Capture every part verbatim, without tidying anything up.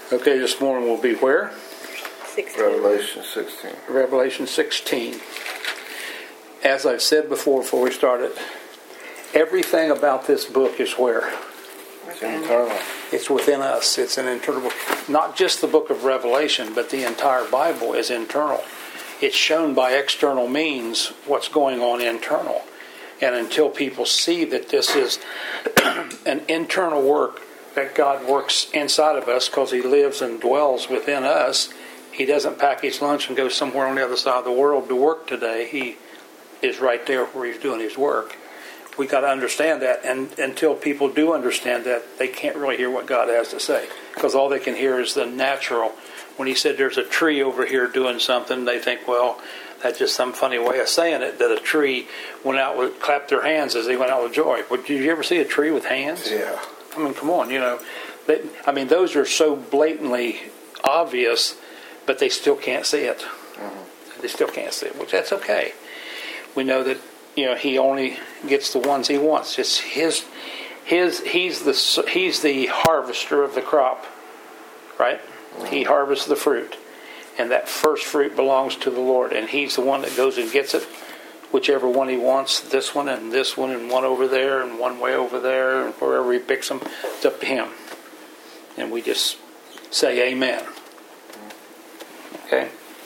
Okay, this morning we'll be where? sixteen. Revelation sixteen. Revelation sixteen. As I've said before, before we started, everything about this book is where? It's internal. It's within us. It's an internal book. Not just the book of Revelation, but the entire Bible is internal. It's shown by external means what's going on internal. And until people see that this is an internal work that God works inside of us because He lives and dwells within us, He doesn't pack His lunch and go somewhere on the other side of the world to work today. He is right there where He's doing His work. We got to understand that, and until people do understand that, they can't really hear what God has to say, because all they can hear is the natural. When He said there's a tree over here doing something, they think, well, that's just some funny way of saying it, that a tree went out with, clapped their hands as they went out with joy. But did you ever see a tree with hands? Yeah. I mean, come on, you know. They, I mean, those are so blatantly obvious, but they still can't see it. Mm-hmm. They still can't see it, which that's okay. We know that, you know, He only gets the ones He wants. It's His, His. He's the He's the harvester of the crop, right? Mm-hmm. He harvests the fruit, and that first fruit belongs to the Lord, and He's the one that goes and gets it. Whichever one He wants, this one and this one and one over there and one way over there, and wherever He picks them, it's up to Him. And we just say amen. Okay?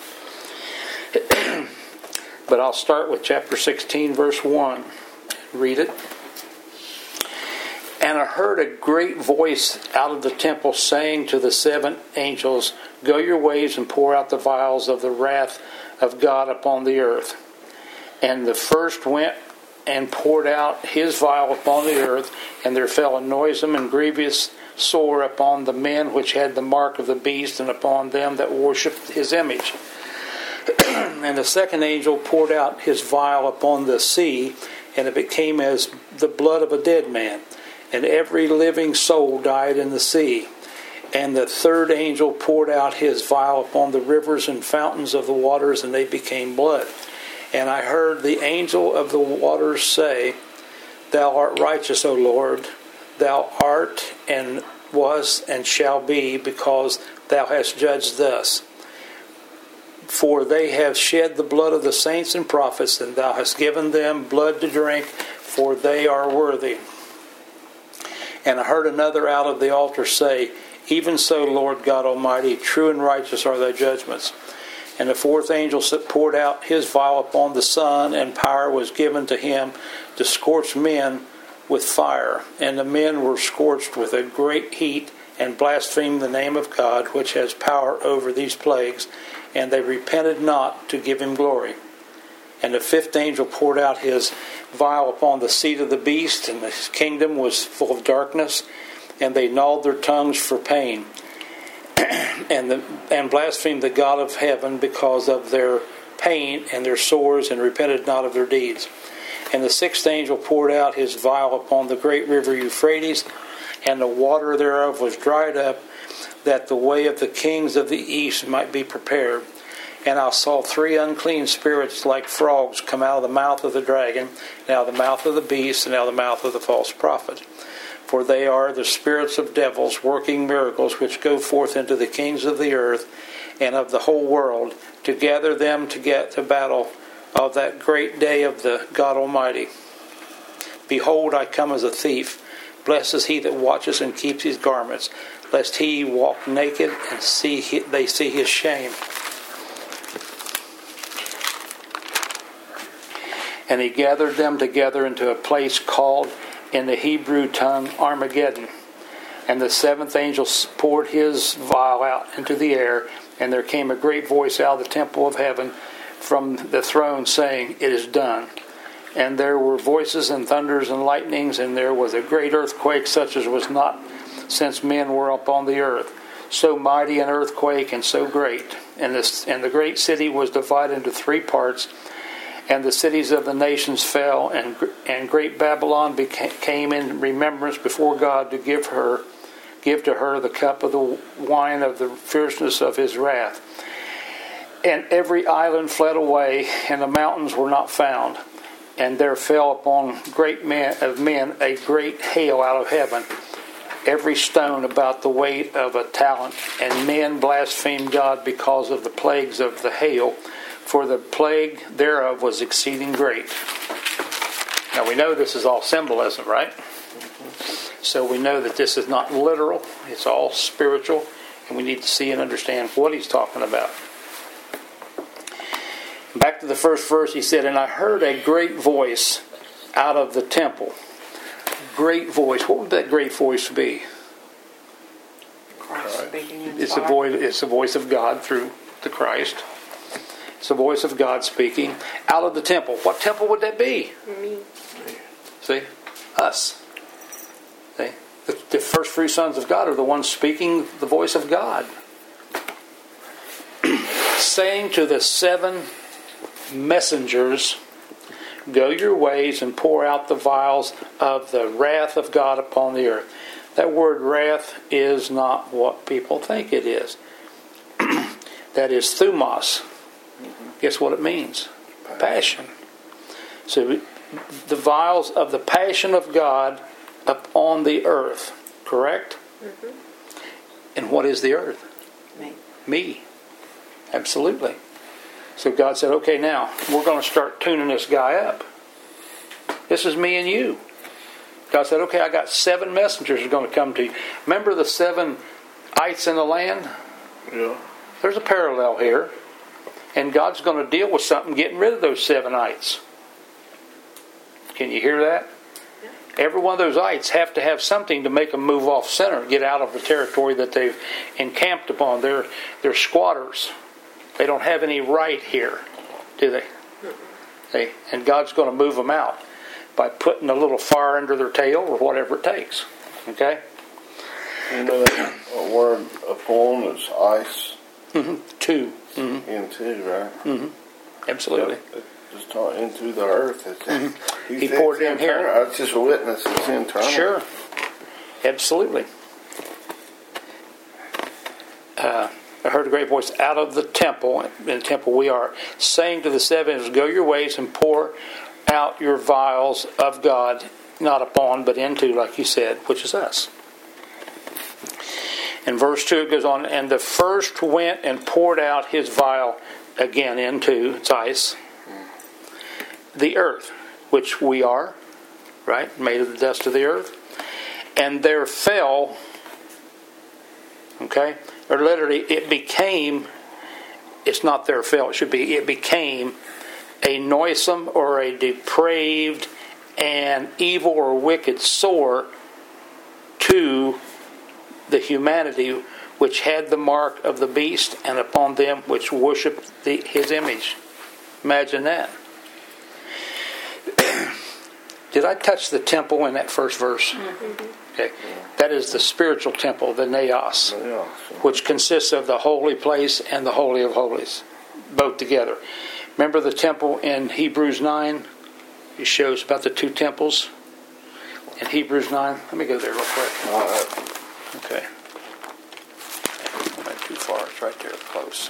But I'll start with chapter sixteen, verse one. Read it. And I heard a great voice out of the temple saying to the seven angels, Go your ways and pour out the vials of the wrath of God upon the earth. And the first went and poured out his vial upon the earth, and there fell a noisome and grievous sore upon the men which had the mark of the beast, and upon them that worshipped his image. And the second angel poured out his vial upon the sea, and it became as the blood of a dead man, and every living soul died in the sea. And the third angel poured out his vial upon the rivers and fountains of the waters, and they became blood. And I heard the angel of the waters say, Thou art righteous, O Lord, Thou art and was and shall be, because Thou hast judged thus. For they have shed the blood of the saints and prophets, and Thou hast given them blood to drink, for they are worthy. And I heard another out of the altar say, Even so, Lord God Almighty, true and righteous are Thy judgments. And the fourth angel poured out his vial upon the sun, and power was given to him to scorch men with fire. And the men were scorched with a great heat, and blasphemed the name of God, which has power over these plagues. And they repented not to give Him glory. And the fifth angel poured out his vial upon the seat of the beast, and his kingdom was full of darkness, and they gnawed their tongues for pain. And, the, and blasphemed the God of heaven because of their pain and their sores, and repented not of their deeds. And the sixth angel poured out his vial upon the great river Euphrates, and the water thereof was dried up, that the way of the kings of the east might be prepared. And I saw three unclean spirits like frogs come out of the mouth of the dragon, and out of the mouth of the beast, and out of the mouth of the false prophet. For they are the spirits of devils, working miracles, which go forth into the kings of the earth and of the whole world, to gather them to get to battle of that great day of the God Almighty. Behold, I come as a thief. Blessed is he that watches and keeps his garments, lest he walk naked and see he, they see his shame. And he gathered them together into a place called in the Hebrew tongue Armageddon. And the seventh angel poured his vial out into the air, and there came a great voice out of the temple of heaven from the throne, saying, It is done. And there were voices and thunders and lightnings, and there was a great earthquake, such as was not since men were upon the earth. So mighty an earthquake, and so great. And, this, and the great city was divided into three parts, and the cities of the nations fell, and and great Babylon became, came in remembrance before God to give her, give to her the cup of the wine of the fierceness of His wrath. And every island fled away, and the mountains were not found. And there fell upon great men of men a great hail out of heaven, every stone about the weight of a talent, and men blasphemed God because of the plagues of the hail, for the plague thereof was exceeding great. Now we know this is all symbolism, right? So we know that this is not literal, it's all spiritual, and we need to see and understand what he's talking about. Back to the first verse, he said, "And I heard a great voice out of the temple." Great voice. What would that great voice be? Christ speaking in It's the voice. It's the voice of God through the Christ. It's the voice of God speaking out of the temple. What temple would that be? Me. See, us. See, the, the first three sons of God are the ones speaking the voice of God, saying to the seven messengers, "Go your ways and pour out the vials of the wrath of God upon the earth." That word wrath is not what people think it is. That is thumos. Mm-hmm. Guess what it means? Passion. So the vials of the passion of God upon the earth. Correct? Mm-hmm. And what is the earth? Me. Me. Absolutely. So God said, okay, now we're going to start tuning this guy up. This is me and you. God said, okay, I got seven messengers who are going to come to you. Remember the seven ites in the land? Yeah. There's a parallel here. And God's going to deal with something getting rid of those seven ites. Can you hear that? Yeah. Every one of those ites have to have something to make them move off center, get out of the territory that they've encamped upon. They're, they're squatters. They don't have any right here, do they? they? And God's going to move them out by putting a little fire under their tail or whatever it takes. Okay? You know that a word upon is ice? Mm-hmm. Two. Mm-hmm. Into, right? Mm-hmm. Absolutely. It, just talk into the earth. It's, mm-hmm. He poured it in here. It's just a witness. It's internal. Sure. Absolutely. Uh, I heard a great voice out of the temple, in the temple we are, saying to the seven, "Go your ways and pour out your vials of God, not upon, but into," like you said, which is us. In verse two it goes on, "And the first went and poured out his vial," again into, it's ice, "the earth," which we are, right, made of the dust of the earth. "And there fell," okay, or literally, it became, it's not there fell, it should be, it became a noisome or a depraved and evil or wicked sore to the humanity which had the mark of the beast, and upon them which worshipped the, his image. Imagine that. Did I touch the temple in that first verse? Mm-hmm. Okay. That is the spiritual temple, the naos, which consists of the holy place and the holy of holies, both together. Remember the temple in Hebrews nine? It shows about the two temples in Hebrews nine. Let me go there real quick. All right. Okay. Not too far. It's right there, close.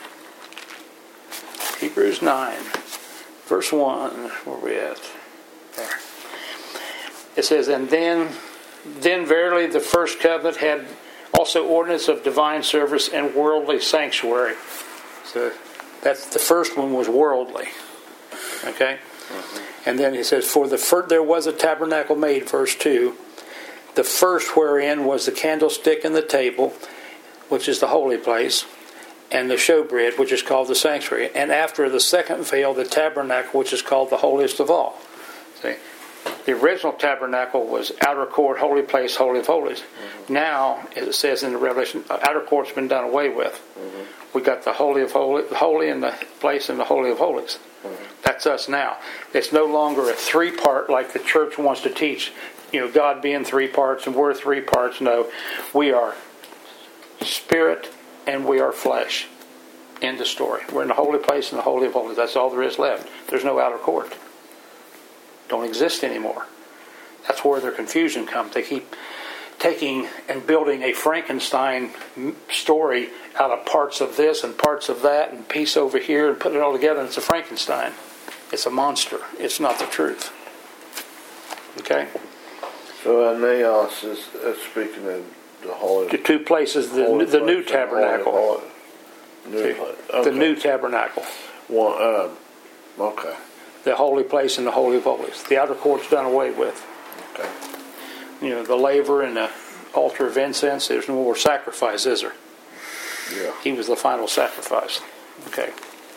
Hebrews nine, verse one. Where are we at? There. It says, "And then, then verily the first covenant had also ordinance of divine service and worldly sanctuary." So that's the first one was worldly. Okay? Mm-hmm. And then he says, "For the first, there was a tabernacle made," verse two, "the first wherein was the candlestick and the table, which is the holy place, and the showbread, which is called the sanctuary. And after the second veil, the tabernacle, which is called the holiest of all." See, the original tabernacle was outer court, holy place, holy of holies. Mm-hmm. Now, as it says in the Revelation, outer court's been done away with. Mm-hmm. We got the holy of holy, the holy in the place and the holy of holies. Mm-hmm. That's us now. It's no longer a three-part like the church wants to teach. You know, God being three parts and we're three parts. No, we are spirit and we are flesh. End of story. We're in the holy place and the holy of holies. That's all there is left. There's no outer court. Don't exist anymore. That's where their confusion comes. They keep taking and building a Frankenstein story out of parts of this and parts of that and piece over here and put it all together, and it's a Frankenstein. It's a monster. It's not the truth. Okay? So Aeneas is uh, speaking of the holy. The two places, the, holy the place new and tabernacle. Holy, holy, new See, place. The Okay. new tabernacle. One. Uh, okay. The holy place and the holy of holies. The outer court's done away with. Okay. You know, the laver and the altar of incense, there's no more sacrifice, is there? Yeah. He was the final sacrifice. Okay.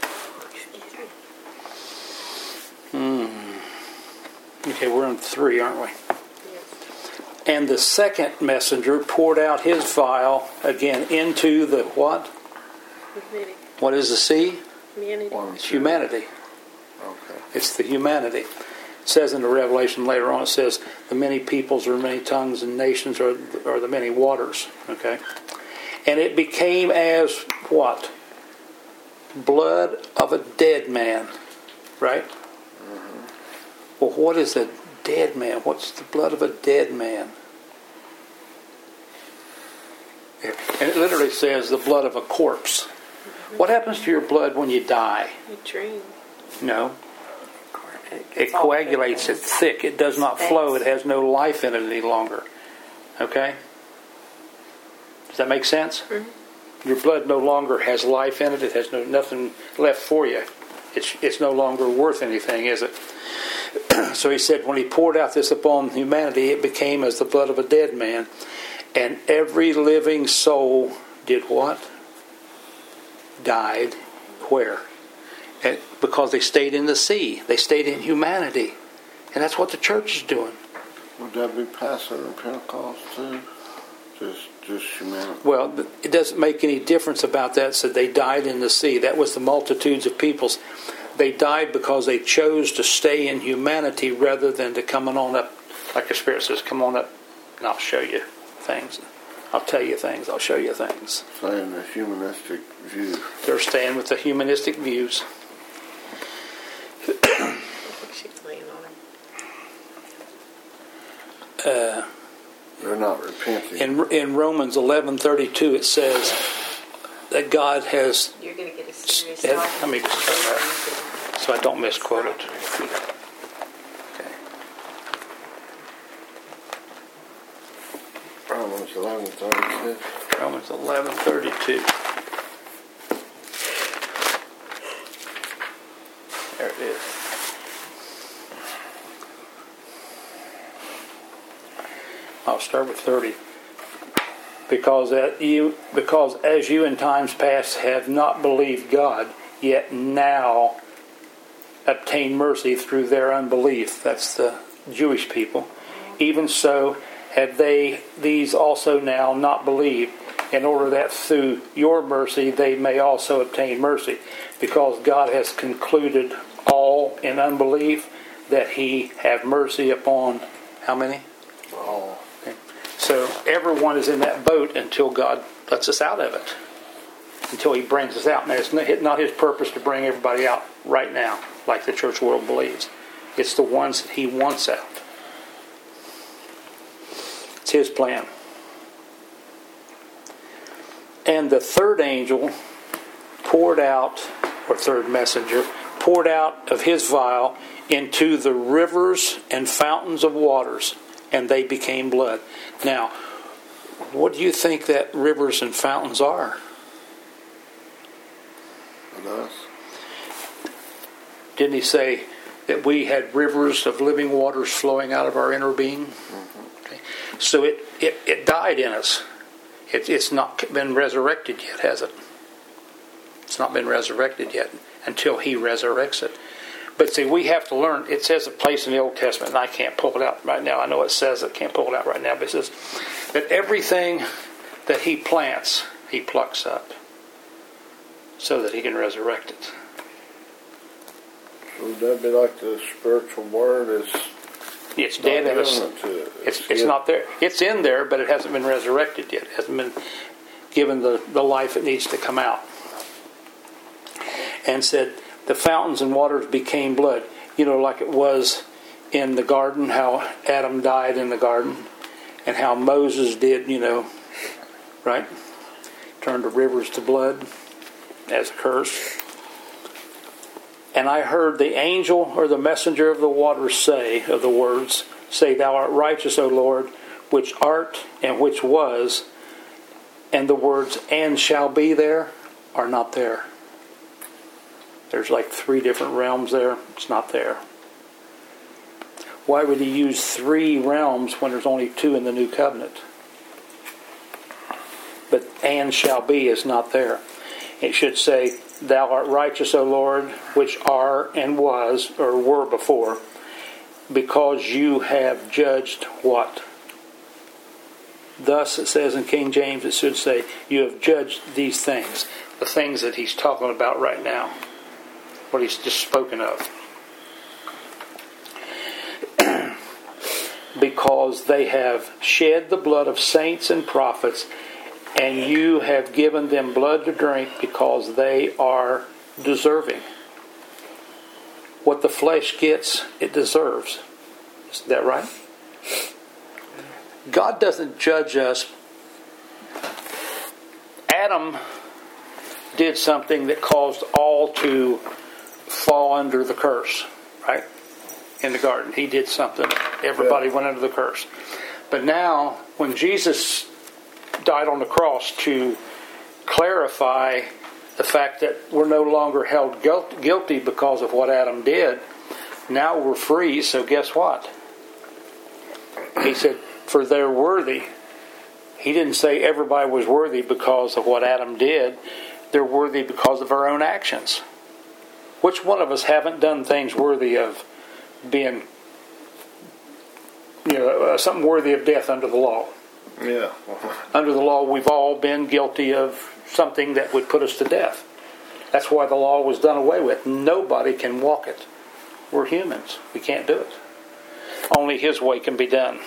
Hmm. Okay, we're on three, aren't we? And the second messenger poured out his vial again into the what? Humanity. What is the sea? Humanity. One, It's two. humanity. Okay. It's the humanity. It says in the Revelation later on, it says the many peoples or many tongues and nations are, are the many waters. Okay? And it became as what? Blood of a dead man. Right? Mm-hmm. Well, what is a dead man? What's the blood of a dead man? And it literally says the blood of a corpse. What happens to your blood when you die? You dream. No. It coagulates, it's thick, it does not flow, it has no life in it any longer. Okay? Does that make sense? Mm-hmm. Your blood no longer has life in it, it has no nothing left for you. It's it's no longer worth anything, is it? So he said, when he poured out this upon humanity, it became as the blood of a dead man. And every living soul did what? Died. Where? And because they stayed in the sea. They stayed in humanity. And that's what the church is doing. Would that be Passover and Pentecost too? Just, just humanity? Well, it doesn't make any difference about that. So they died in the sea. That was the multitudes of peoples. They died because they chose to stay in humanity rather than to come on up, like the Spirit says, come on up and I'll show you things. I'll tell you things. I'll show you things. Saying the humanistic view. They're staying with the humanistic views. She's laying on him. Uh, They're not repenting. in in Romans eleven thirty-two, it says that God has. You're going to get a serious Let life. me just turn that so I don't misquote it. Okay. Romans eleven thirty-two. Romans eleven thirty-two. There it is. I'll start with thirty. Because that you, because as you in times past have not believed God, yet now obtain mercy through their unbelief. That's the Jewish people. Even so have they these also now not believed, in order that through your mercy they may also obtain mercy. Because God has concluded all in unbelief, that he have mercy upon how many? All. Okay. So everyone is in that boat until God lets us out of it. Until he brings us out. Now it's not his purpose to bring everybody out right now, like the church world believes. It's the ones that he wants out. It's his plan. And the third angel poured out, or third messenger, poured out of his vial into the rivers and fountains of waters, and they became blood. Now, what do you think that rivers and fountains are? And us. Didn't he say that we had rivers of living waters flowing out of our inner being? Mm-hmm. Okay. So it, it, it died in us. It, it's not been resurrected yet, has it? It's not been resurrected yet until he resurrects it. But see, we have to learn. It says a place in the Old Testament, and I can't pull it out right now. I know it says it, can't pull it out right now, but it says that everything that he plants, he plucks up so that he can resurrect it. Would that be like the spiritual word is It's dead in us. it to it? It's, it's not there. It's in there, but it hasn't been resurrected yet. It hasn't been given the, the life it needs to come out. And said, the fountains and waters became blood. You know, like it was in the garden, how Adam died in the garden, and how Moses did, you know, right? Turned the rivers to blood as a curse. And I heard the angel or the messenger of the waters say, of the words, say, Thou art righteous, O Lord, which art and which was, and the words and shall be there are not there. There's like three different realms there. It's not there. Why would he use three realms when there's only two in the new covenant? But and shall be is not there. It should say, Thou art righteous, O Lord, which are and was, or were before, because you have judged what? Thus, it says in King James, it should say, you have judged these things. The things that he's talking about right now. What he's just spoken of. Because they have shed the blood of saints and prophets, and you have given them blood to drink because they are deserving. What the flesh gets, it deserves. Isn't that right? God doesn't judge us. Adam did something that caused all to fall under the curse, right? In the garden. He did something. Everybody went under the curse. But now, when Jesus died on the cross to clarify the fact that we're no longer held guilty because of what Adam did, now we're free, so guess what? He said, for they're worthy. He didn't say everybody was worthy because of what Adam did. They're worthy because of our own actions. Which one of us haven't done things worthy of being, you know, uh, something worthy of death under the law? Yeah. Under the law, we've all been guilty of something that would put us to death. That's why the law was done away with. Nobody can walk it. We're humans. We can't do it. Only His way can be done.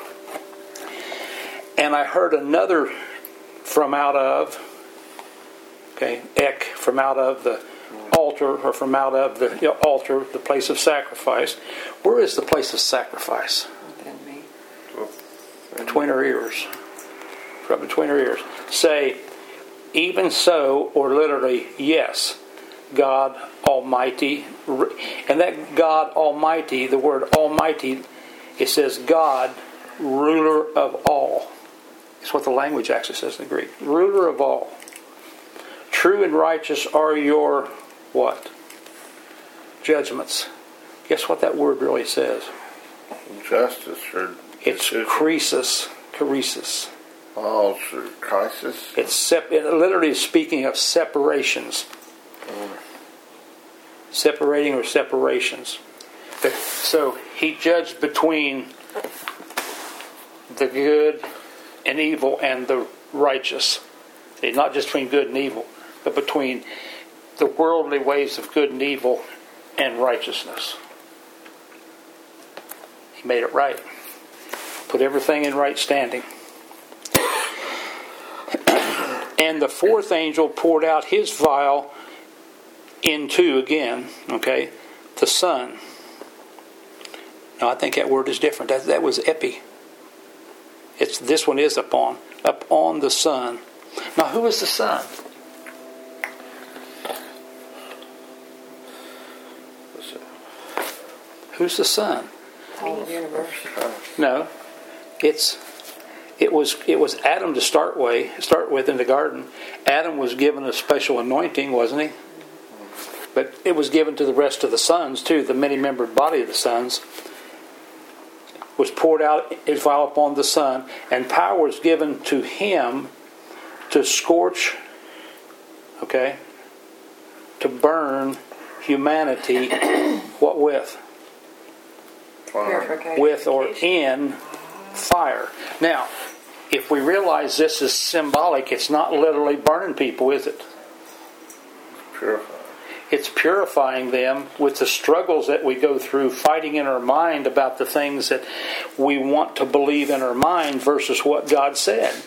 And I heard another from out of, okay, ek, from out of the altar, or from out of the you know, altar, the place of sacrifice. Where is the place of sacrifice? Within me. Between our ears. Right between our ears. Say, even so, or literally, yes, God Almighty. And that God Almighty, the word Almighty, it says God, ruler of all. That's what the language actually says in the Greek. Ruler of all. True and righteous are your what? Judgments. Guess what that word really says? Justice or It's krisis. Krisis. Oh, it's crisis. It's sep- it literally is speaking of separations. Mm. Separating or separations. So he judged between the good and evil and the righteous. Not just between good and evil, but between the worldly ways of good and evil and righteousness. He made it right. Put everything in right standing. And the fourth angel poured out his vial into, again, okay, the sun. Now I think that word is different. That, that was epi. It's this one is upon. Upon the sun. Now who is the sun? Who's the sun? All the universe. No. It's it was it was Adam to start way start with in the garden. Adam was given a special anointing, wasn't he? But it was given to the rest of the sons too. The many-membered body of the sons was poured out his vial upon the sun, and power was given to him to scorch, okay, to burn humanity. What with? Purification. With or in fire. Now, if we realize this is symbolic, it's not literally burning people, is it? Purifying. It's purifying them with the struggles that we go through, fighting in our mind about the things that we want to believe in our mind versus what God said.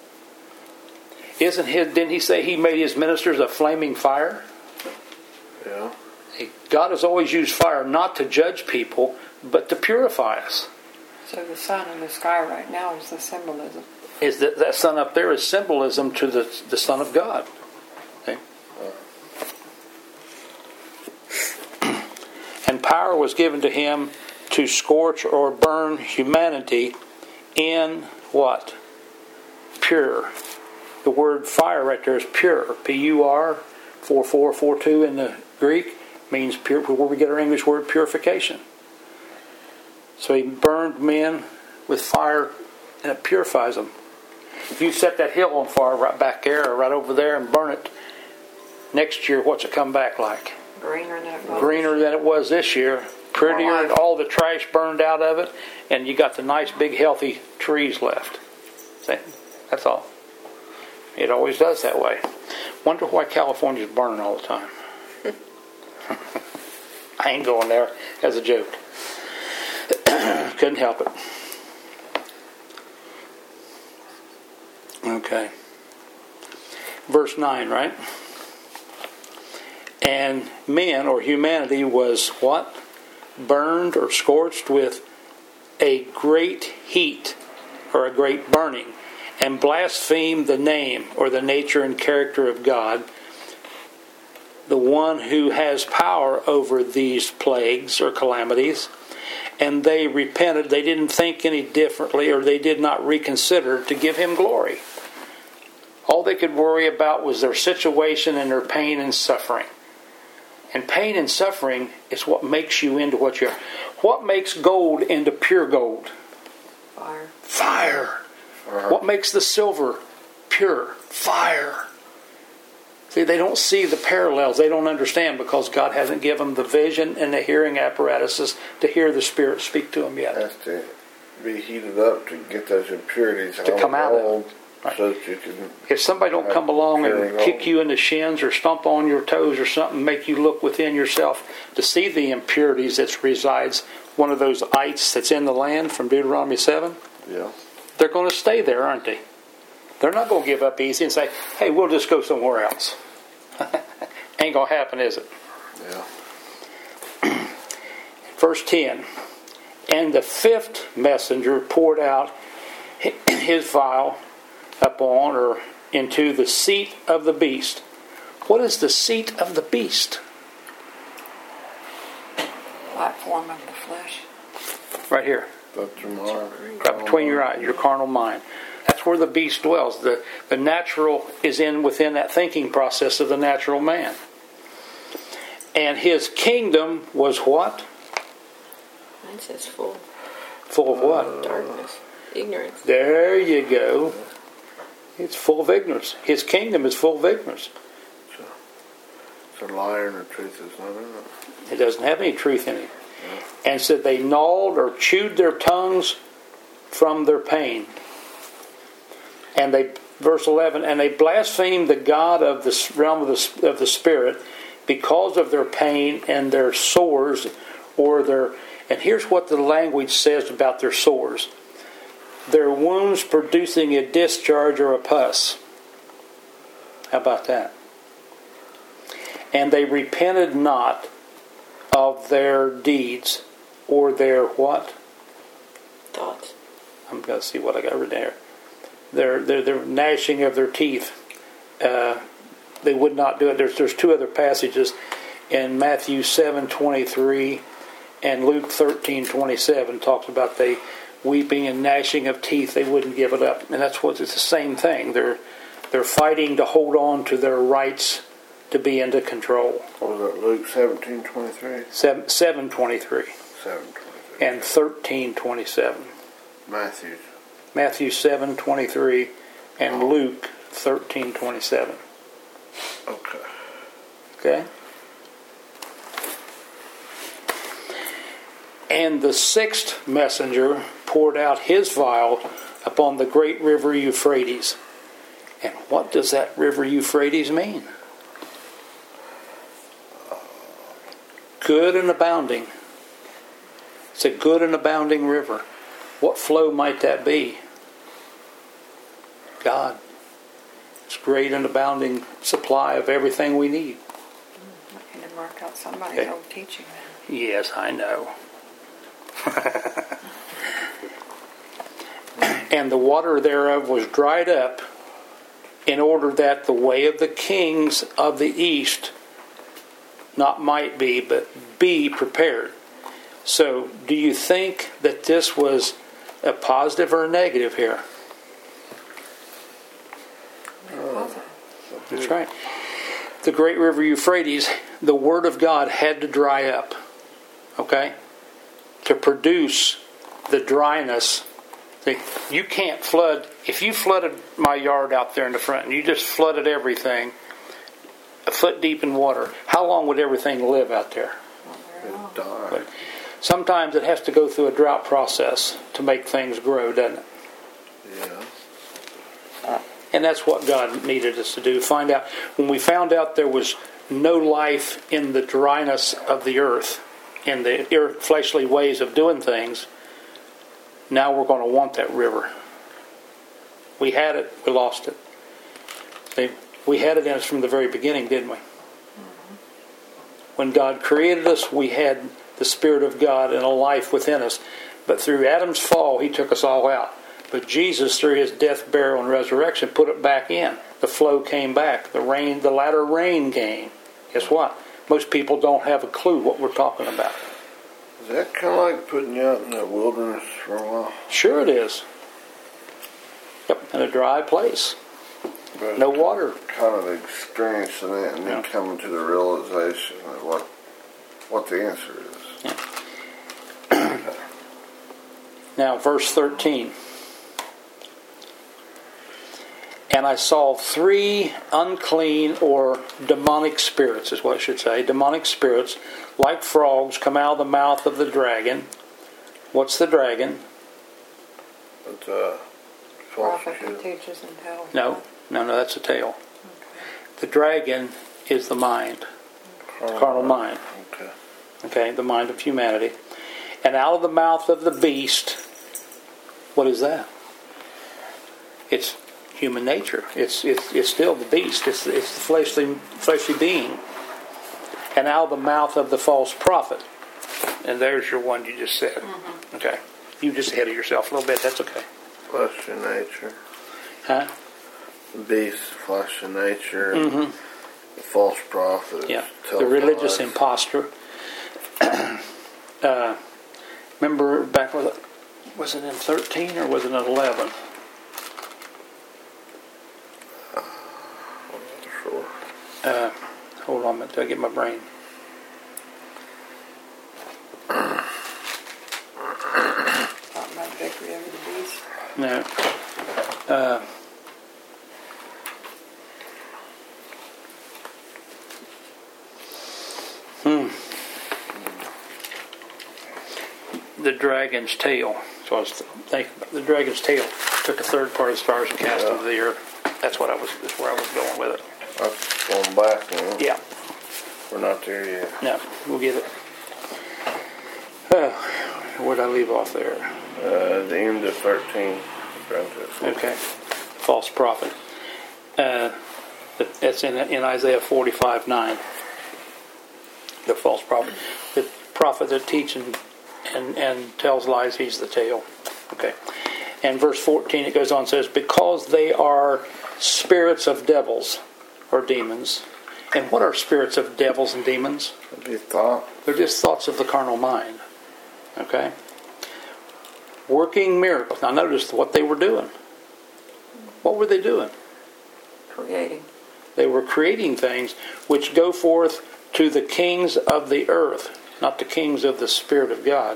Isn't his? Didn't he say he made his ministers a flaming fire? Yeah. God has always used fire not to judge people, but to purify us. So the sun in the sky right now is the symbolism. Is that that sun up there is symbolism to the the Son of God. Okay. And power was given to him to scorch or burn humanity in what? Pure. The word fire right there is pure. P U R, four four four two in the Greek, means pure, where we get our English word purification. So he burned men with fire, and it purifies them. If you set that hill on fire right back there or right over there and burn it, next year what's it come back like? Greener than it was. Greener than it was this year. Prettier, and all the trash burned out of it, and you got the nice big healthy trees left. See? That's all. It always does that way. Wonder why California's burning all the time. I ain't going there as a joke. Couldn't help it. Okay. Verse nine, right? And men, or humanity, was what? Burned or scorched with a great heat, or a great burning, and blasphemed the name, or the nature and character of God, the one who has power over these plagues or calamities. And they repented. They didn't think any differently, or they did not reconsider to give him glory. All they could worry about was their situation and their pain and suffering. And pain and suffering is what makes you into what you are. What makes gold into pure gold? Fire. Fire. Uh-huh. What makes the silver pure? Fire. See, they don't see the parallels. They don't understand because God hasn't given them the vision and the hearing apparatuses to hear the Spirit speak to them yet. Has to be heated up to get those impurities To come out of it. Right. So that you can. If somebody don't come along and Carrying kick on. you in the shins or stomp on your toes or something, make you look within yourself to see the impurities that resides, one of those ites that's in the land from Deuteronomy seven, Yeah. they're going to stay there, aren't they? They're not going to give up easy and say, hey, we'll just go somewhere else. Ain't going to happen, is it? Yeah. Verse ten. And the fifth messenger poured out his vial upon or into the seat of the beast. What is the seat of the beast? Platform of the flesh. Right here. That's your mind. Right between your eyes, your carnal mind. That's where the beast dwells. The, the natural is in within that thinking process of the natural man. And his kingdom was what? Mine says full. Full of what? Darkness. Ignorance. There you go. It's full of ignorance. His kingdom is full of ignorance. It's a liar and the truth is not in it. It doesn't have any truth in it. And said they gnawed or chewed their tongues from their pain. And they, verse eleven, and they blasphemed the God of the realm of the, of the Spirit because of their pain and their sores, or their, and here's what the language says about their sores. Their wounds producing a discharge or a pus. How about that? And they repented not of their deeds or their what? Thoughts. I'm going to see what I got written there. Their, their, their gnashing of their teeth. Uh, they would not do it. There's, there's two other passages in Matthew seven twenty-three and Luke thirteen twenty-seven talks about they weeping and gnashing of teeth. They wouldn't give it up. And that's what it's the same thing. They're they're fighting to hold on to their rights to be into control. What was that, Luke seventeen twenty-three? Seven, seven twenty-three seven twenty-three. and thirteen twenty-seven. Matthew. Matthew seven twenty-three and Luke thirteen twenty-seven. Okay. Okay? And the sixth messenger poured out his vial upon the great river Euphrates. And what does that river Euphrates mean? Good and abounding. It's a good and abounding river. What flow might that be? God. It's great and abounding supply of everything we need. I need to mark out somebody's Okay. old teaching now. Yes, I know. And the water thereof was dried up, in order that the way of the kings of the east not might be, but be prepared. So, do you think that this was a positive or a negative here? Positive. That's right. The great river Euphrates, the Word of God had to dry up, okay, to produce the dryness. You can't flood. If you flooded my yard out there in the front and you just flooded everything a foot deep in water, how long would everything live out there? It died. But sometimes it has to go through a drought process to make things grow, doesn't it? Yeah. And that's what God needed us to do. Find out. When we found out there was no life in the dryness of the earth, in the earth, fleshly ways of doing things, now we're going to want that river. We had it, we lost it. See, we had it in us from the very beginning, didn't we? Mm-hmm. When God created us, we had the Spirit of God and a life within us. But through Adam's fall, He took us all out. But Jesus, through His death, burial, and resurrection, put it back in. The flow came back. The rain, the latter rain came. Guess what? Most people don't have a clue what we're talking about. Is that kind of like putting you out in the wilderness for a while? Sure it is. Yep, in a dry place. But No water. Kind of experiencing it and then Yeah. coming to the realization of what what the answer is. Yeah. Now, verse thirteen. And I saw three unclean or demonic spirits, is what it should say. Demonic spirits, like frogs, come out of the mouth of the dragon. What's the dragon? But uh, false Prophet that Jew. teaches in hell. No, no, no, that's a tail. Okay. The dragon is the mind, the carnal mind. Okay. Okay, the mind of humanity. And out of the mouth of the beast, what is that? It's human nature. It's it's it's still the beast. It's it's the fleshly fleshly being. And out of the mouth of the false prophet. And there's your one you just said. Mm-hmm. Okay. You just ahead of yourself a little bit. That's okay. Flesh and nature. Huh? The beast, flesh and nature. Mm-hmm. The false prophet. Yeah. tells The religious lies. impostor. uh, remember back with was it in thirteen or was it in eleven? Sure. Uh, hold on a minute till I get my brain. Talking about victory over the beast. No. Uh, hmm. The dragon's tail. So I was thinking about the dragon's tail took a third part of the stars and cast them to the earth. That's what I was. That's where I was going with it. That's going back now. Yeah. We're not there yet. No, we'll get it. Uh, where'd I leave off there? Uh, the end of thirteen. Okay. False prophet. Uh, that's in in Isaiah forty-five nine. The false prophet. The prophet that teaches and, and, and tells lies, he's the tail. Okay. And verse fourteen, it goes on and says, because they are spirits of devils or demons. And what are spirits of devils and demons? Have you thought? They're just thoughts of the carnal mind. Okay? Working miracles. Now notice what they were doing. What were they doing? Creating. They were creating things which go forth to the kings of the earth, not the kings of the Spirit of God,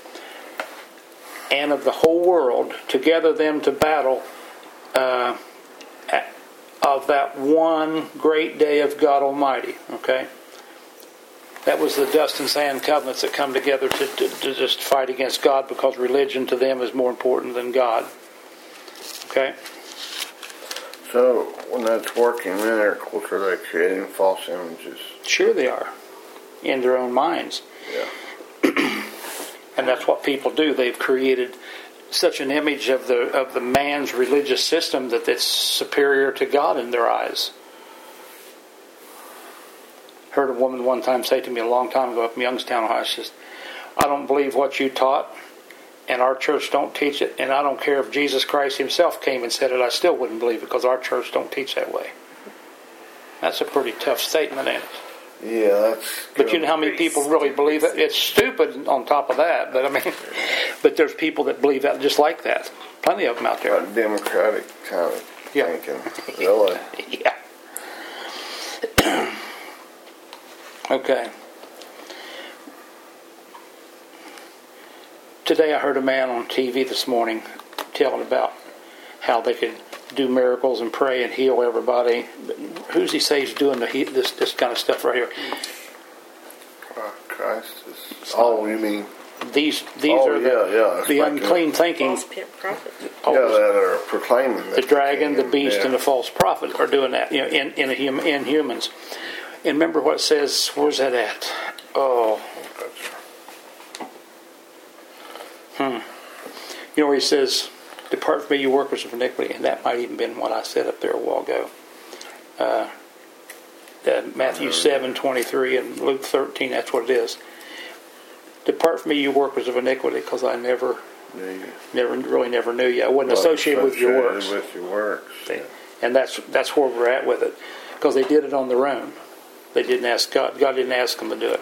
and of the whole world, to gather them to battle uh, of that one great day of God Almighty. Okay? That was the dust and sand covenants that come together to, to, to just fight against God, because religion to them is more important than God. Okay? So, when that's working miracles, are they creating false images? Sure they are. In their own minds. Yeah. And that's what people do. They've created such an image of the of the man's religious system that it's superior to God in their eyes. Heard a woman one time say to me a long time ago up in Youngstown, Ohio, she says, I don't believe what you taught, and our church don't teach it, and I don't care if Jesus Christ himself came and said it, I still wouldn't believe it, because our church don't teach that way. That's a pretty tough statement, ain't it? Yeah, that's. But you know how many people really believe it? It's stupid on top of that, but I mean, but there's people that believe that just like that. Plenty of them out there. A democratic kind of Yeah. thinking, really. Yeah. Okay. Today I heard a man on T V this morning telling about how they could do miracles and pray and heal everybody. Who's he say he's doing the he- this this kind of stuff right here? Oh, Christ is. Oh, you mean? These these Oh, are the, yeah, yeah, that's the like unclean thinking. False p- prophet. Oh, Yeah, that are proclaiming that the dragon, the beast, yeah. and the false prophet are doing that, you know, in in, a hum, in humans. And remember what it says. Where's that at? Oh, hmm. You know where he says, "Depart from me, you workers of iniquity," and that might even been what I said up there a while ago. Uh, uh, Matthew seven twenty three and Luke thirteen. That's what it is. Depart from me, you workers of iniquity, because I never, Yeah, you- never, really never knew you. I wasn't well, associated with your associated works. With your works. See? And that's that's where we're at with it, because they did it on their own. They didn't ask God. God didn't ask them to do it.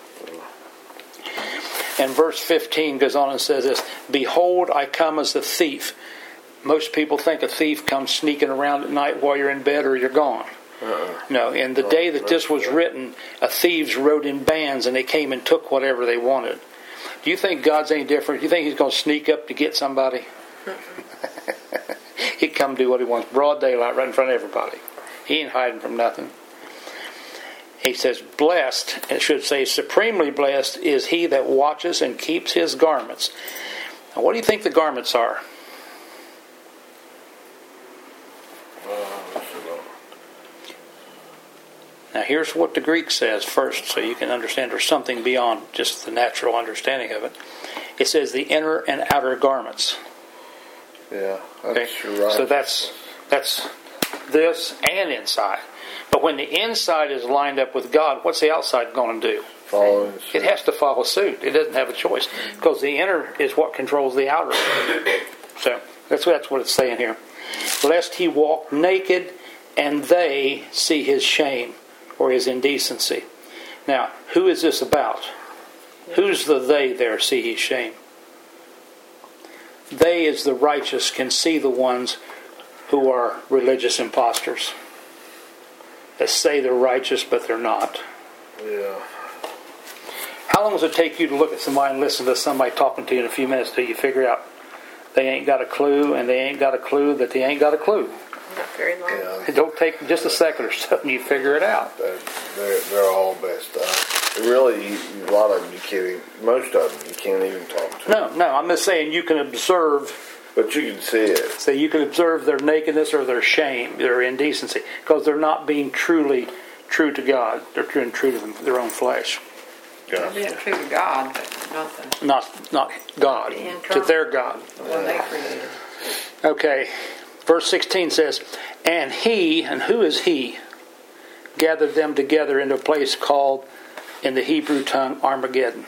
And verse fifteen goes on and says this: "Behold, I come as a thief." Most people think a thief comes sneaking around at night while you're in bed or you're gone. Uh-uh. No, in the Oh, day that this that's was right. written, a thieves rode in bands and they came and took whatever they wanted. Do you think God's any different? Do you think He's going to sneak up to get somebody? He'd come do what He wants, broad daylight, right in front of everybody. He ain't hiding from nothing. He says, "Blessed," and it should say, "supremely blessed is he that watches and keeps his garments." Now, what do you think the garments are? Now, here's what the Greek says first, so you can understand there's something beyond just the natural understanding of it. It says the inner and outer garments. Yeah, Okay, that's right. so that's that's this and inside. But when the inside is lined up with God, what's the outside going to do? Following It has to follow suit. It doesn't have a choice, because the inner is what controls the outer. So that's that's what it's saying here. Lest he walk naked, and they see his shame or his indecency. Now, who is this about? Who's the they there see his shame? They, as the righteous, can see the ones who are religious imposters, that say they're righteous but they're not. Yeah. How long does it take you to look at somebody and listen to somebody talking to you in a few minutes till you figure out they ain't got a clue, and they ain't got a clue that they ain't got a clue? Not very long. Yeah, It don't take just a second or so, and you figure it out. they're, they're, they're all messed up. Really, you, a lot of them you can't even, most of them you can't even talk to. No, no, I'm just saying you can observe, But you can see it. say you can observe their nakedness or their shame, their indecency, because they're not being truly true to God. They're being true to them, their own flesh. They're being true to God, but not the, Not not God, to their God. the one they created. Okay, verse sixteen says, "And he," and who is he, "gathered them together into a place called, in the Hebrew tongue, Armageddon."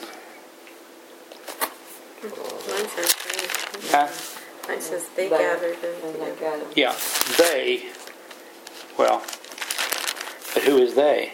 Mine says they. Huh? Mine says they They. gathered them And they together. got it. Yeah, they, well, but who is they?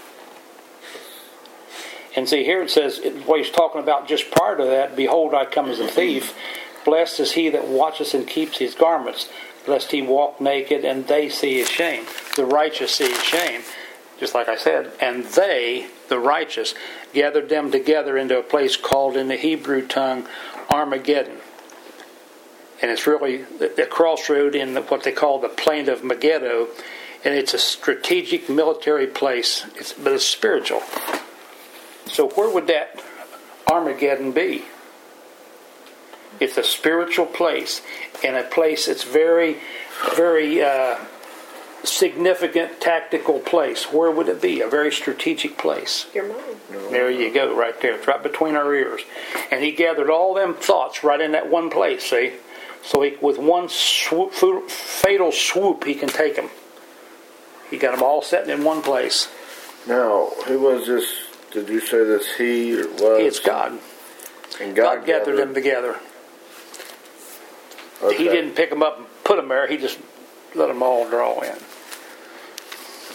And see, here it says, what he's talking about just prior to that, "Behold, I come as a thief. Blessed is he that watches and keeps his garments, lest he walk naked and they see his shame." The righteous see his shame, just like I said. "And they," the righteous, "gathered them together into a place called in the Hebrew tongue Armageddon." And it's really a crossroad in what they call the plain of Megiddo. And it's a strategic military place, it's, but it's spiritual. So where would that Armageddon be? It's a spiritual place, and a place that's very, very uh, significant tactical place. Where would it be? A very strategic place. Your mind. There you go, right there. It's right between our ears. And he gathered all them thoughts right in that one place, see? So he, with one swoop, fatal swoop, he can take them. He got them all sitting in one place. Now, who was this? Did you say this he or was? It's God. And God, God, gathered them together. Okay. He didn't pick them up and put them there. He just let them all draw in.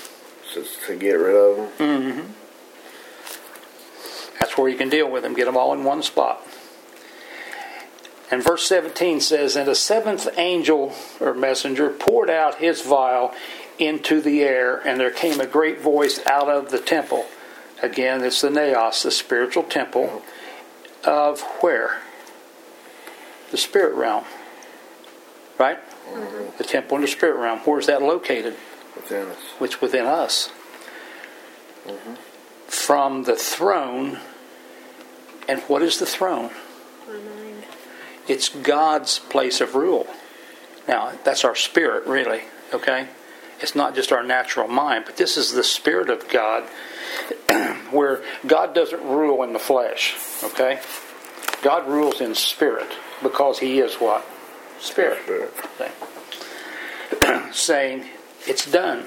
to, to get rid of them. Mm-hmm. That's where you can deal with them. Get them all in one spot. And verse seventeen says, and the seventh angel or messenger poured out his vial into the air, and there came a great voice out of the temple. Again, it's the naos, the spiritual temple of where? The spirit realm. Right? Mm-hmm. The temple in the spirit realm. Where's that located? Within us. Which within us. Mm-hmm. From the throne. And what is the throne? My mind. It's God's place of rule. Now, that's our spirit, really. Okay? It's not just our natural mind, but this is the Spirit of God, where God doesn't rule in the flesh. Okay? God rules in spirit, because He is what? Spirit. Spirit. Okay. Saying, it's done.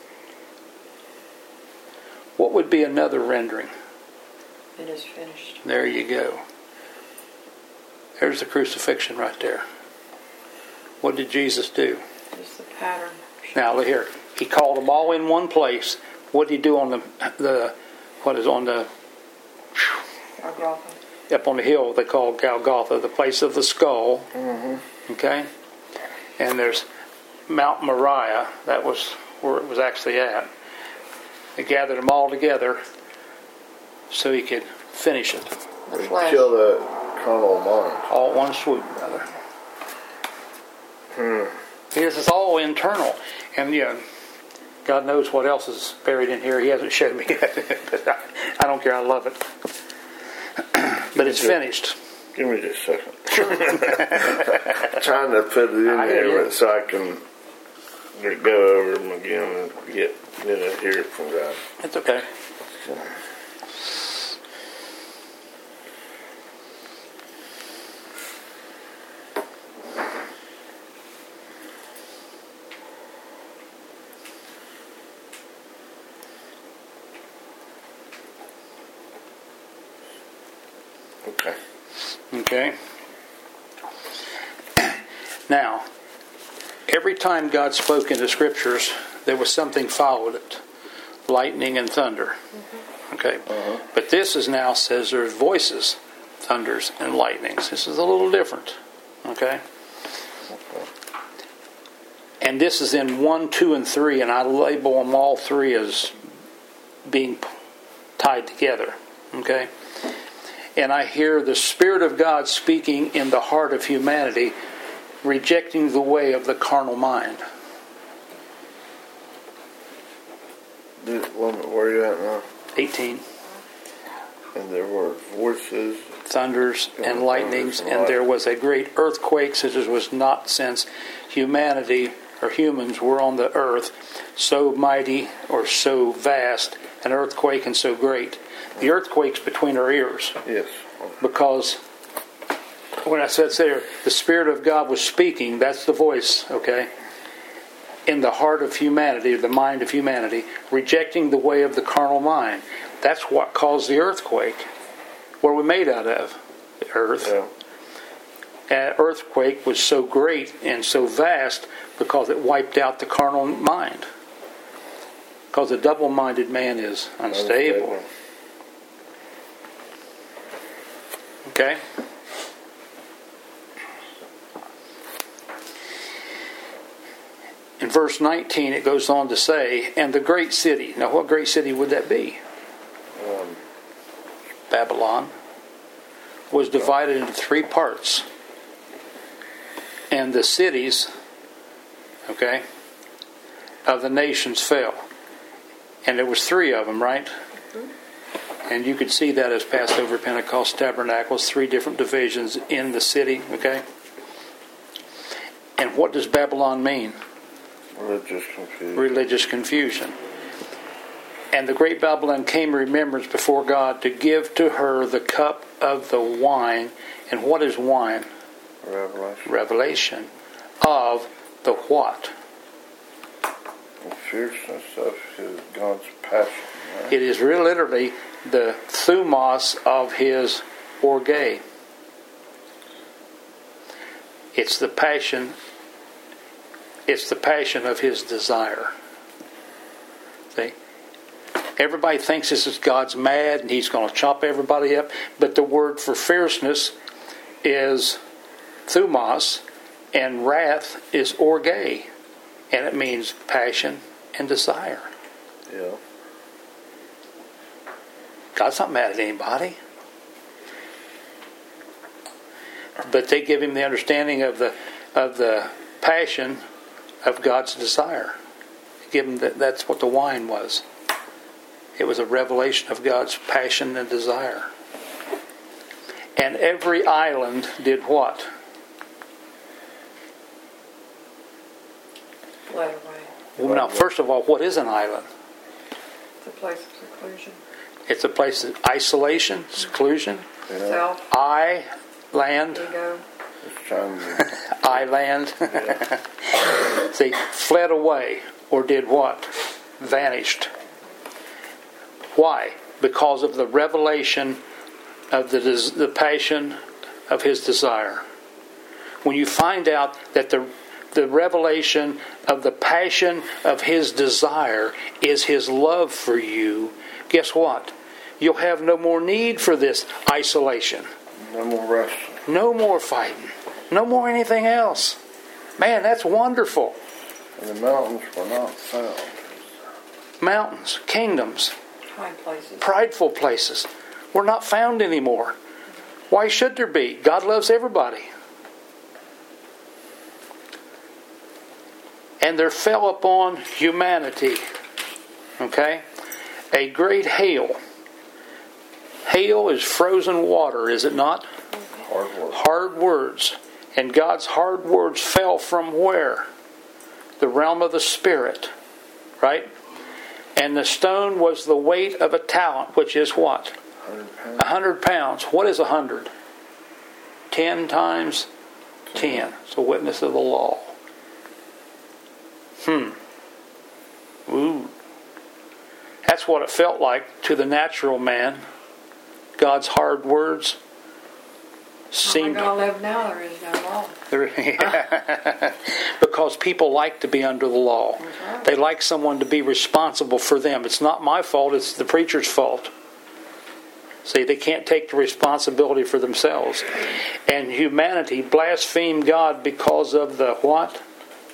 What would be another rendering? It is finished. There you go. There's the crucifixion right there. What did Jesus do? Just the pattern. Now look here. He called them all in one place. What did he do on the the what is on the Golgotha. up on the hill they call Golgotha, the place of the skull. Mm-hmm. Okay? And there's Mount Moriah, that was where it was actually at. They gathered them all together so he could finish it. The We flesh. kill the carnal mind. All at one swoop, brother. Hmm. Because it's all internal. And, you know, God knows what else is buried in here. He hasn't showed me yet. But I, I don't care. I love it. But it's finished. Give me just a second. Trying to put it in I hear there you. so I can go over them again and get, you know, hear it from God. It's okay. Okay. Okay. Now, every time God spoke in the scriptures, there was something followed it. Lightning and thunder. Okay. Uh-huh. But this is now says there's voices, thunders, and lightnings. This is a little different. Okay. And this is in one, two, and three, and I label them all three as being tied together. Okay. And I hear the Spirit of God speaking in the heart of humanity, rejecting the way of the carnal mind. Did, where are you at now? eighteen. And there were voices. Thunders and And lightnings, thunders and and there was a great earthquake, such as was not since humanity or humans were on the earth, so mighty or so vast, an earthquake and so great. The earthquake's between our ears. Yes. Because when I said there, the Spirit of God was speaking, that's the voice, okay, in the heart of humanity, or the mind of humanity, rejecting the way of the carnal mind. That's what caused the earthquake. What are we made out of? The earth. Yeah. That earthquake was so great and so vast because it wiped out the carnal mind. Because a double-minded man is unstable. Unstable. Okay? In verse nineteen, it goes on to say, and the great city. Now, what great city would that be? Um, Babylon. Was divided into three parts. And the cities, okay, of the nations fell. And there was three of them, right? And you could see that as Passover, Pentecost, Tabernacles, three different divisions in the city, okay? And what does Babylon mean? religious confusion. Religious confusion. And the great Babylon came in remembrance before God to give to her the cup of the wine. And what is wine? Revelation. Revelation of the what? The fierceness of his, God's passion. Right? It is really literally the thumos of his orge. It's the passion. It's the passion of his desire. See? Everybody thinks this is God's mad and he's going to chop everybody up. But the word for fierceness is thumos, and wrath is orge, and it means passion and desire. Yeah. God's not mad at anybody. But they give him the understanding of the of the passion of God's desire. Give him that that's what the wine was. It was a revelation of God's passion and desire. And every island did what? Fled away. Well, now, first of all, what is an island? It's a place of seclusion. It's a place of isolation, seclusion. Yeah. Self, I land, ego. Just trying to, I land. See, fled away or did what? Vanished. Why? Because of the revelation of the des- the passion of his desire. When you find out that the the revelation of the passion of his desire is his love for you, guess what? You'll have no more need for this isolation. no more rest. No more fighting. No more anything else. Man, that's wonderful. And the mountains were not found. Mountains, kingdoms, High places. prideful places were not found anymore. Why should there be? God loves everybody. And there fell upon humanity, okay, a great hail. Hail is frozen water, is it not? Hard work. Hard words. And God's hard words fell from where? The realm of the Spirit, right? And the stone was the weight of a talent, which is what? one hundred pounds. A hundred pounds. What is a hundred? Ten times ten. It's a witness of the law. Hmm. Ooh. That's what it felt like to the natural man. God's hard words seemed... How am I going to live now? There is no law. There- because people like to be under the law. right. They like someone to be responsible for them. It's not my fault, it's the preacher's fault. See, they can't take the responsibility for themselves. And humanity blasphemed God because of the what?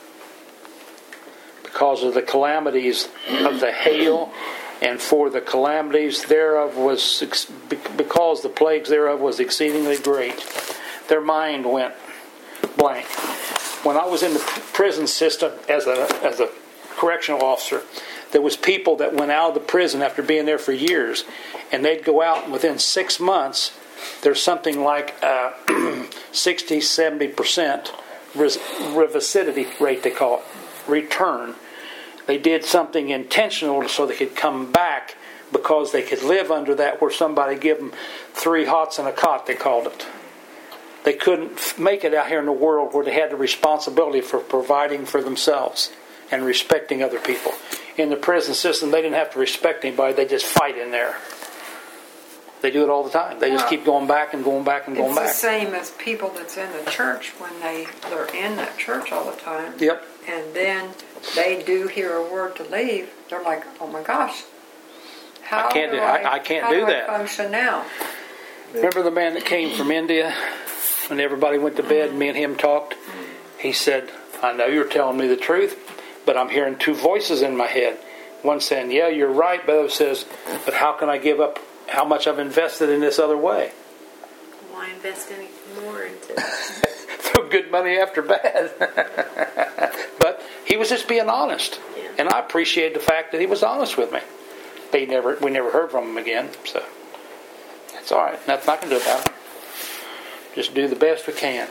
Because of the calamities of the hail, and for the calamities thereof was, because the plagues thereof was exceedingly great. Their mind went blank. When I was in the prison system as a as a correctional officer, there was people that went out of the prison after being there for years, and they'd go out, and within six months, there's something like uh, sixty, seventy percent recidivity rate, they call it, return. They did something intentional so they could come back because they could live under that where somebody gave them three hots and a cot, they called it. They couldn't make it out here in the world where they had the responsibility for providing for themselves and respecting other people. In the prison system, they didn't have to respect anybody. They just fight in there. They do it all the time. They just Well, keep going back and going back and going It's the back. same as people that's in the church when they, they're in that church all the time. Yep. And then they do hear a word to leave. They're like, oh my gosh. How I can't do do- I- I can't how do do that. I function now? Remember the man that came from India when everybody went to bed and me and him talked? He said, I know you're telling me the truth, but I'm hearing two voices in my head. One saying, yeah, you're right. But the other says, but how can I give up how much I've invested in this other way? Why invest any more into Throw good money after bad. But he was just being honest. Yeah. And I appreciate the fact that he was honest with me. But he never, we never heard from him again. So it's all right. Nothing I can do about it. Just do the best we can.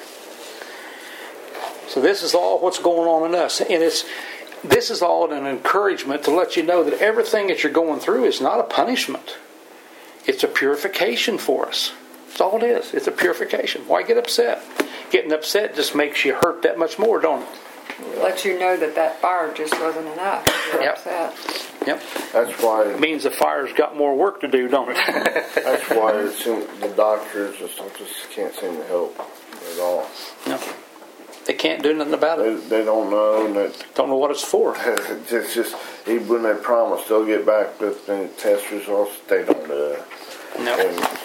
So this is all what's going on in us. And it's this is all an encouragement to let you know that everything that you're going through is not a punishment. It's a purification for us. That's all it is. It's a purification. Why get upset? Getting upset just makes you hurt that much more, don't it? It lets you know that that fire just wasn't enough. You're Yep. upset. Yep. That's why. It means the fire's got more work to do, don't it? That's why it's in, the doctors just, just can't seem to help at all. No. They can't do nothing about They, it. they don't know, and it, Don't know what it's for. it's just even when they promise they'll get back with the test results, they don't do it. No. And